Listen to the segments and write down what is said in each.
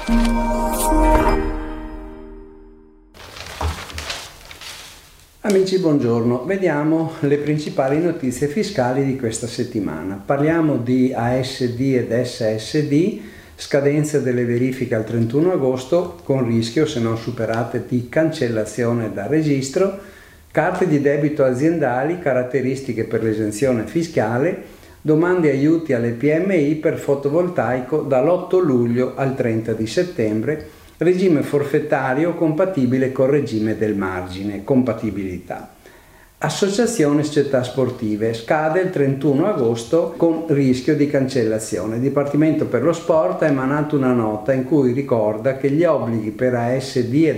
Amici, buongiorno. Vediamo le principali notizie fiscali di questa settimana. Parliamo di ASD ed SSD, scadenza delle verifiche al 31 agosto con rischio, se non superate, di cancellazione dal registro, carte di debito aziendali, caratteristiche per l'esenzione fiscale, domande e aiuti alle PMI per fotovoltaico dall'8 luglio al 30 di settembre, regime forfettario compatibile col regime del margine, compatibilità. Associazione società sportive, scade il 31 agosto con rischio di cancellazione. Il Dipartimento per lo Sport ha emanato una nota in cui ricorda che gli obblighi per ASD ed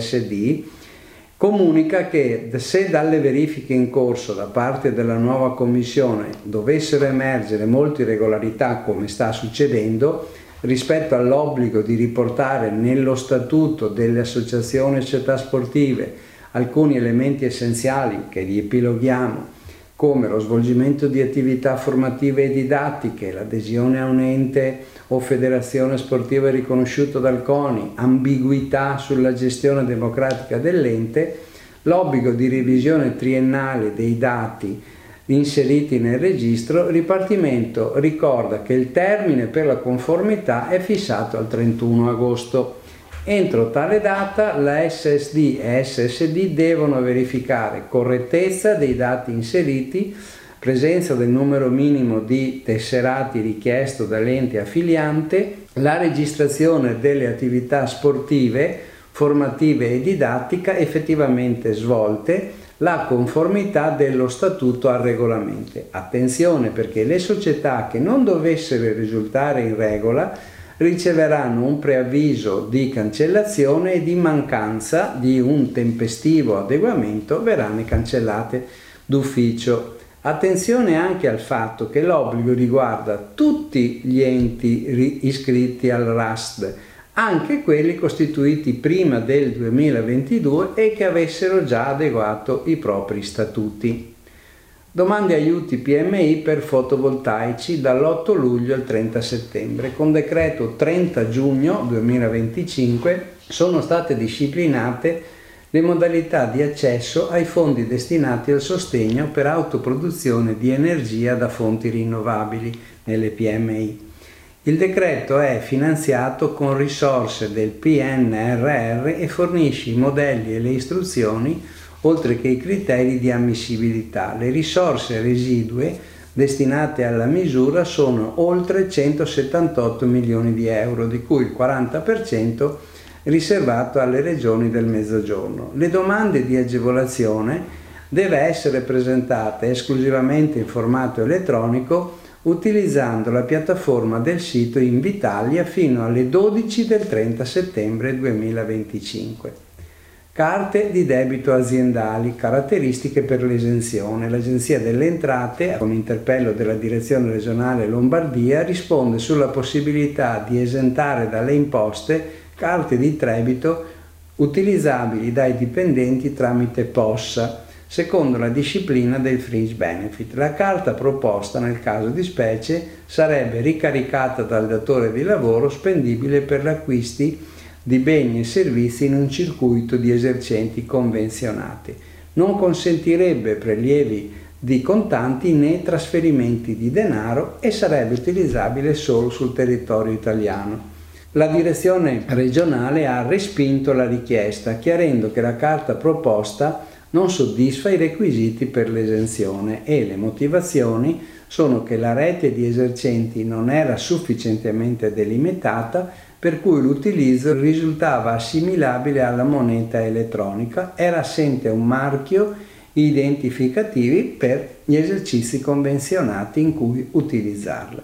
SSD comunica che se dalle verifiche in corso da parte della nuova commissione dovessero emergere molte irregolarità, come sta succedendo, rispetto all'obbligo di riportare nello statuto delle associazioni e società sportive alcuni elementi essenziali che riepiloghiamo, come lo svolgimento di attività formative e didattiche, l'adesione a un ente o federazione sportiva riconosciuto dal CONI, ambiguità sulla gestione democratica dell'ente, l'obbligo di revisione triennale dei dati inseriti nel registro. Il Dipartimento ricorda che il termine per la conformità è fissato al 31 agosto. Entro tale data la SSD e SSD devono verificare correttezza dei dati inseriti, presenza del numero minimo di tesserati richiesto dall'ente affiliante, la registrazione delle attività sportive, formative e didattica effettivamente svolte, la conformità dello statuto al regolamento. Attenzione, perché le società che non dovessero risultare in regola riceveranno un preavviso di cancellazione e di mancanza di un tempestivo adeguamento verranno cancellate d'ufficio. Attenzione anche al fatto che l'obbligo riguarda tutti gli enti iscritti al RASD, anche quelli costituiti prima del 2022 e che avessero già adeguato i propri statuti. Domande e aiuti PMI per fotovoltaici dall'8 luglio al 30 settembre. Con decreto 30 giugno 2025 sono state disciplinate le modalità di accesso ai fondi destinati al sostegno per autoproduzione di energia da fonti rinnovabili nelle PMI. Il decreto è finanziato con risorse del PNRR e fornisce i modelli e le istruzioni, oltre che i criteri di ammissibilità. Le risorse residue destinate alla misura sono oltre 178 milioni di euro, di cui il 40% riservato alle regioni del Mezzogiorno. Le domande di agevolazione deve essere presentate esclusivamente in formato elettronico utilizzando la piattaforma del sito Invitalia fino alle 12 del 30 settembre 2025. Carte di debito aziendali, caratteristiche per l'esenzione. L'Agenzia delle Entrate, con interpello della Direzione Regionale Lombardia, risponde sulla possibilità di esentare dalle imposte carte di debito utilizzabili dai dipendenti tramite POS, secondo la disciplina del fringe benefit. La carta proposta nel caso di specie sarebbe ricaricata dal datore di lavoro, spendibile per gli acquisti di beni e servizi in un circuito di esercenti convenzionati. Non consentirebbe prelievi di contanti né trasferimenti di denaro e sarebbe utilizzabile solo sul territorio italiano. La direzione regionale ha respinto la richiesta, chiarendo che la carta proposta non soddisfa i requisiti per l'esenzione e le motivazioni sono che la rete di esercenti non era sufficientemente delimitata, per cui l'utilizzo risultava assimilabile alla moneta elettronica, era assente un marchio identificativo per gli esercizi convenzionati in cui utilizzarla.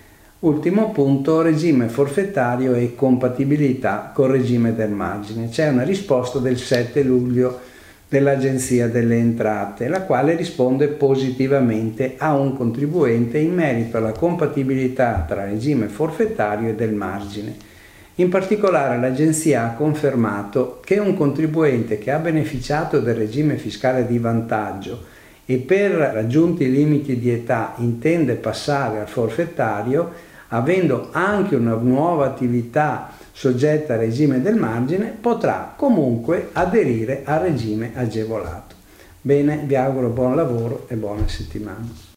Ultimo punto, regime forfettario e compatibilità col regime del margine. C'è una risposta del 7 luglio dell'Agenzia delle Entrate, la quale risponde positivamente a un contribuente in merito alla compatibilità tra regime forfettario e del margine. In particolare l'Agenzia ha confermato che un contribuente che ha beneficiato del regime fiscale di vantaggio e per raggiunti i limiti di età intende passare al forfettario avendo anche una nuova attività soggetta al regime del margine, potrà comunque aderire al regime agevolato. Bene, vi auguro buon lavoro e buona settimana.